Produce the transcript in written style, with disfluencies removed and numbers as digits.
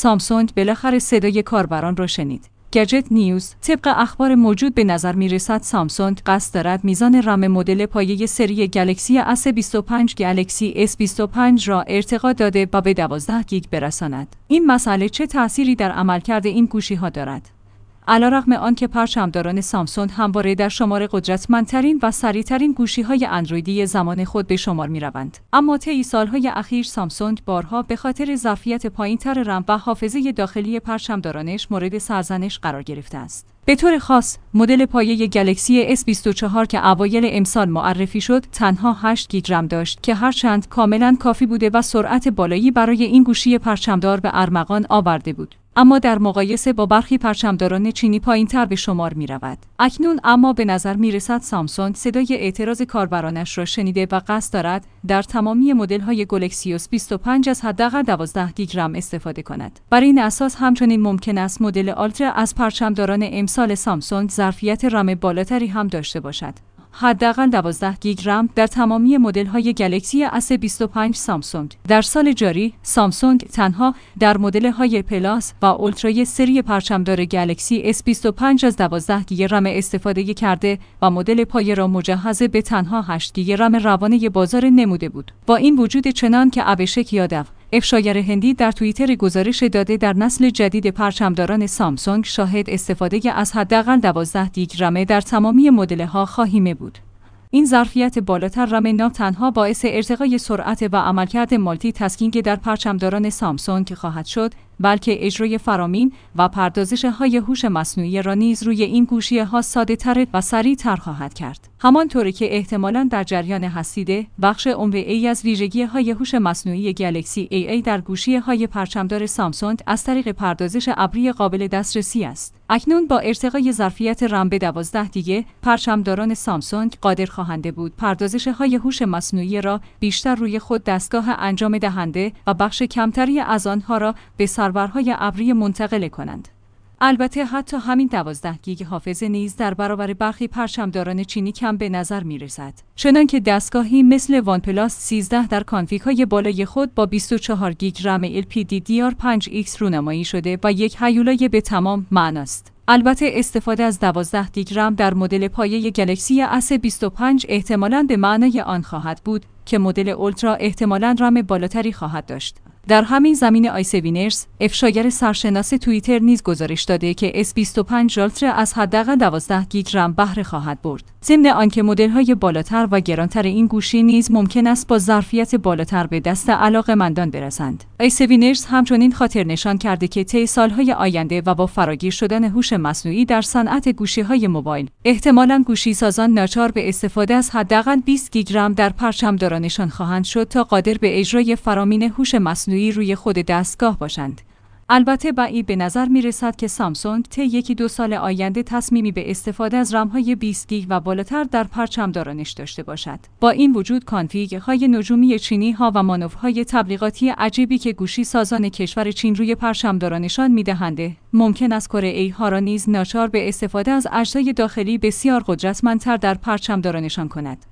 سامسونگ بالاخره صدای کاربران را شنید. گجت نیوز: طبق اخبار موجود به نظر می‌رسد سامسونگ قصد دارد میزان رم مدل پایه سری گلکسی S25 گلکسی S25 را ارتقا داده و به 12 گیگ برساند. این مسئله چه تأثیری در عملکرد این گوشی‌ها دارد؟ علیرغم آنکه پرچمداران سامسونگ همواره در شمار قدرتمندترین و سریعترین گوشی‌های اندرویدی زمان خود به شمار می‌روند، اما طی سال‌های اخیر سامسونگ بارها به خاطر ظرفیت پایین‌تر رم و حافظه داخلی پرچمدارانش مورد سرزنش قرار گرفته است. به طور خاص، مدل پایه گلکسی S24 که اوایل امسال معرفی شد، تنها 8 گیگ رم داشت که هرچند کاملاً کافی بوده و سرعت بالایی برای این گوشی پرچمدار به ارمغان آورده بود، اما در مقایسه با برخی پرچمداران چینی پایین‌تر به شمار می‌رود. اکنون اما به نظر می‌رسد سامسونگ صدای اعتراض کاربرانش را شنیده و قصد دارد در تمامی مدل‌های گلکسی S25 از حداقل 12 گیگ رم استفاده کند. بر این اساس همچنین ممکن است مدل آلترا از پرچمداران امسال سامسونگ ظرفیت رم بالاتری هم داشته باشد. حداقل 12 گیگ رم در تمامی مدل‌های گلکسی S25 سامسونگ. در سال جاری، سامسونگ تنها در مدل‌های پلاس و اولترای سری پرچمدار گلکسی S25 از 12 گیگ رم استفاده کرده و مدل پایه را مجهز به تنها 8 گیگ رم روانه بازار نموده بود. با این وجود چنان که ابشک یادو، افشاگر هندی، در توییتر گزارش داده در نسل جدید پرچمداران سامسونگ شاهد استفاده از حداقل 12 گیگ رم در تمامی مدل‌ها خواهیم بود. این ظرفیت بالاتر رم نه تنها باعث ارتقای سرعت و عملکرد مالتی تاسکینگ در پرچمداران سامسونگ خواهد شد، بلکه اجرای فرامین و پردازش‌های هوش مصنوعی را نیز روی این گوشی‌ها ساده‌تر و سریع‌تر خواهد کرد. همانطوری که احتمالاً در جریان هستید، بخش عمده‌ای از ویژگی‌های هوش مصنوعی گلکسی AA در گوشی‌های پرچمدار سامسونگ از طریق پردازش ابری قابل دسترسی است. اکنون با ارتقای ظرفیت رم به 12 گیگ، پرچمداران سامسونگ قادر خواهند بود پردازش‌های هوش مصنوعی را بیشتر روی خود دستگاه انجام دهنده و بخش کمتری از آنها را به سرورهای ابری منتقل کنند. البته حتی همین 12 گیگ حافظه نیز در برابر برخی پرچمداران چینی کم به نظر می‌رسد. چنانکه دستگاهی مثل وان پلاس 13 در کانفیگ‌های بالای خود با 24 گیگ رم LPDDR5X رونمایی شده و یک هیولای به تمام معناست. البته استفاده از 12 گیگ رم در مدل پایه گلکسی S25 احتمالاً به معنای آن خواهد بود که مدل اولترا احتمالاً رم بالاتری خواهد داشت. در همین زمینه آیسوینرز، افشاگر سرشناس توییتر نیز گزارش داده که S25 اولترا از حداقل 12 گیگ رم بهره خواهد برد. ضمن آنکه مدل‌های بالاتر و گرانتر این گوشی نیز ممکن است با ظرفیت بالاتر به دست علاقه‌مندان برسند. آیسوینرز همچنین خاطر نشان کرده که طی سال‌های آینده و با فراگیر شدن هوش مصنوعی در صنعت گوشی‌های موبایل، احتمالاً گوشی‌سازان ناچار به استفاده از حداقل 20 گیگ رم در پرچمدارانشان خواهند شد تا قادر به اجرای فرامین هوش مصنوعی روی خود دستگاه باشند. البته بعید به نظر می رسد که سامسونگ طی 1-2 سال آینده تصمیمی به استفاده از رم‌های 20 گیگ و بالاتر در پرچمدارانش داشته باشد. با این وجود کانفیگ‌های نجومی چینی‌ها و مانورهای تبلیغاتی عجیبی که گوشی سازان کشور چین روی پرچمدارانشان می‌دهند، ممکن است کره‌ای‌ها را نیز ناچار به استفاده از اجزای داخلی بسیار قدرتمندتر در پرچمدارانشان کند.